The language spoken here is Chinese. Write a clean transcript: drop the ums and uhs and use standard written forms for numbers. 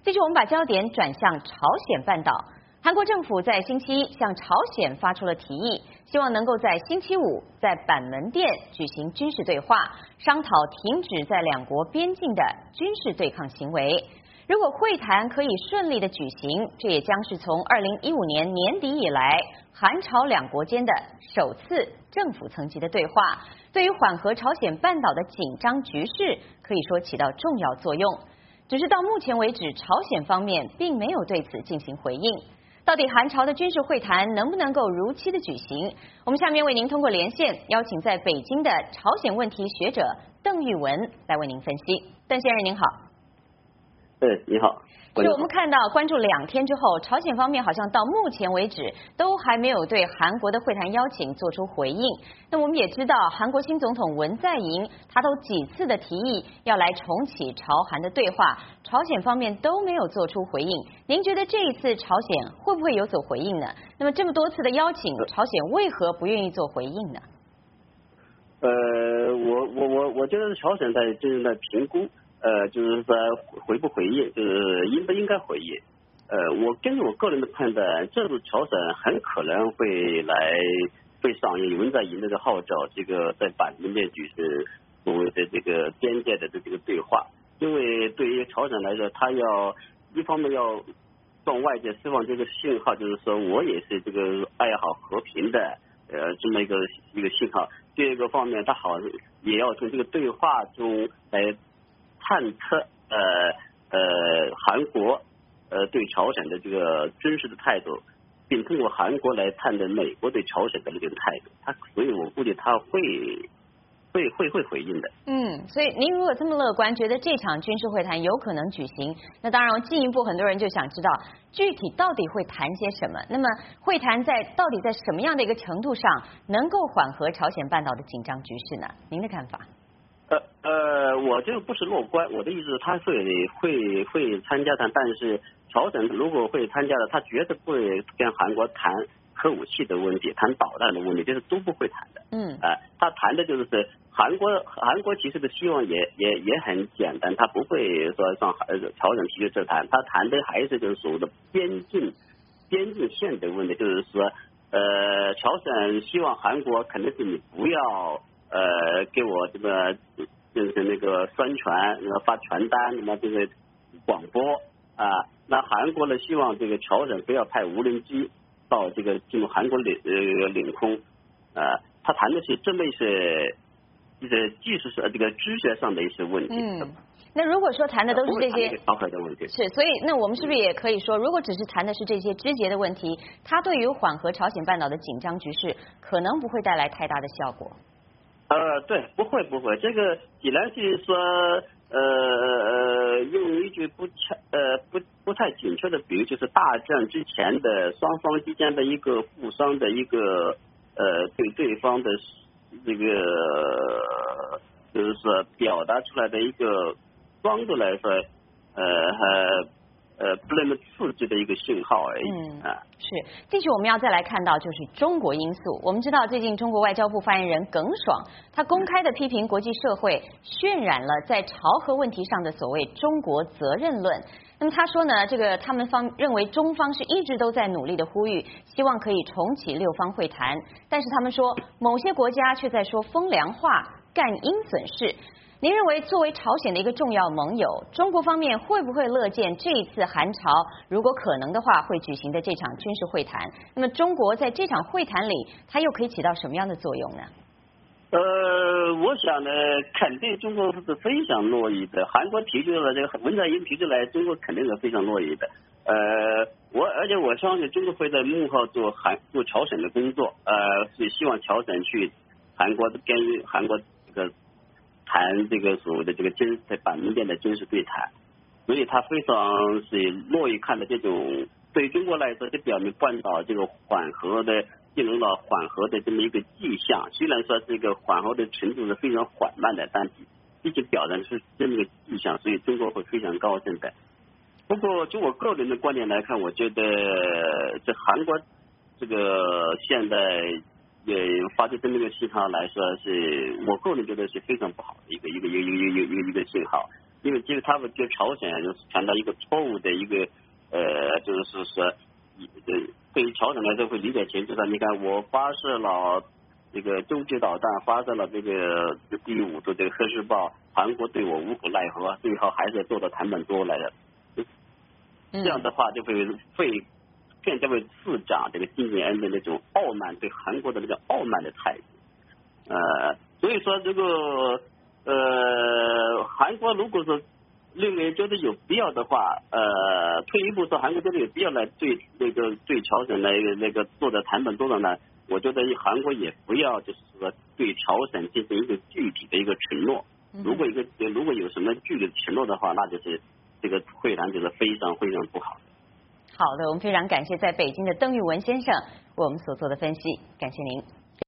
继续，我们把焦点转向朝鲜半岛。韩国政府在星期一向朝鲜发出了提议，希望能够在星期五在板门店举行军事对话，商讨停止在两国边境的军事对抗行为。如果会谈可以顺利的举行，这也将是从2015年年底以来韩朝两国间的首次政府层级的对话，对于缓和朝鲜半岛的紧张局势可以说起到重要作用。只是到目前为止，朝鲜方面并没有对此进行回应。到底韩朝的军事会谈能不能够如期的举行？我们下面为您通过连线邀请在北京的朝鲜问题学者邓玉文来为您分析。邓先生您好。 对，你好。 是我们看到关注2天之后，朝鲜方面好像到目前为止都还没有对韩国的会谈邀请做出回应。那我们也知道，韩国新总统文在寅他都几次的提议要来重启朝韩的对话，朝鲜方面都没有做出回应。您觉得这一次朝鲜会不会有所回应呢？那么这么多次的邀请，朝鲜为何不愿意做回应呢？ 我觉得朝鲜正在评估。就是说回不回应，就是应不应该回应。我根据我个人的判断，这次朝鲜很可能会上映文在寅的号召，这个在板门店举行所谓的这个边界的这个对话。因为对于朝鲜来说，他要一方面要向外界释放这个信号，就是说我也是这个爱好和平的这么一个信号。第二个方面，他好也要从这个对话中来探测韩国对朝鲜的这个军事的态度，并通过韩国来判断美国对朝鲜的这个态度。所以我估计他会回应的。 所以您如果这么乐观，觉得这场军事会谈有可能举行，那当然进一步很多人就想知道具体到底会谈些什么。那么会谈到底在什么样的一个程度上能够缓和朝鲜半岛的紧张局势呢？您的看法？ 我这个不是乐观，我的意思是他会参加谈，但是朝鲜如果会参加的，他绝对不会跟韩国谈核武器的问题，谈导弹的问题，这是都不会谈的。他谈的就是韩国其实的希望也很简单，他不会说向朝鲜提出这谈，他谈的还是就是所谓的边境线的问题，就是说朝鲜希望韩国肯定是你不要给我这个就是那个宣传，发传单，那么这个广播啊，那韩国呢希望这个朝鲜不要派无人机到这个进入韩国领空他谈的是这么一些技术上这个知识上的一些问题。 那如果说谈的都是这些朝鲜的问题， 是，所以那我们是不是也可以说，如果只是谈的是这些枝节的问题，它对于缓和朝鲜半岛的紧张局势可能不会带来太大的效果？ 对，不会，这个既然是说用一句不太准确的比喻，就是大战之前的双方之间的一个互相的一个对方的这个就是说表达出来的一个装度来说不那么刺激的一个信号而已。 是。继续我们要再来看到就是中国因素。我们知道最近中国外交部发言人耿爽，他公开的批评国际社会渲染了在朝核问题上的所谓中国责任论。那么他说呢，他们认为中方是一直都在努力的呼吁，希望可以重启6方会谈，但是他们说某些国家却在说风凉话，干因损事。您认为作为朝鲜的一个重要盟友，中国方面会不会乐见这一次韩朝如果可能的话会举行的这场军事会谈？那么中国在这场会谈里，它又可以起到什么样的作用呢？ 我想呢，肯定中国是非常乐意的。韩国提出了这个文在寅提出来，中国肯定是非常乐意的。而且我相信中国会在幕后做朝鲜的工作，是希望朝鲜去跟韩国这个谈这个所谓的这个在板门店的军事对谈，所以他非常是乐意看的这种，对中国来说，就表明半岛这个进入了缓和的这么一个迹象。虽然说这个缓和的程度是非常缓慢的，但毕竟表达的是这么一个迹象，所以中国会非常高兴的。不过就我个人的观点来看，我觉得这韩国这个现在也发出这么一个信号来说，是我个人觉得是非常不好的一个信号。 因为其实他们对朝鲜就是传达一个错误的一个就是说，对于朝鲜来说会理解成就是你看我发射了这个洲际导弹，发射了这个第5度这个核试爆，韩国对我无可奈何，最后还是做到谈判桌来的。这样的话就会更加会助长这个金正恩的那种傲慢，对韩国的那个傲慢的态度。所以说这个韩国如果说认为觉得有必要的话，退一步说，韩国觉得有必要来对朝鲜来那个坐在谈判桌上呢，我觉得韩国也不要就是说对朝鲜进行一个具体的一个承诺。如果有什么具体的承诺的话，那就是这个会谈就是非常非常不好的。 好的，我们非常感谢在北京的邓玉文先生为我们所做的分析，感谢您。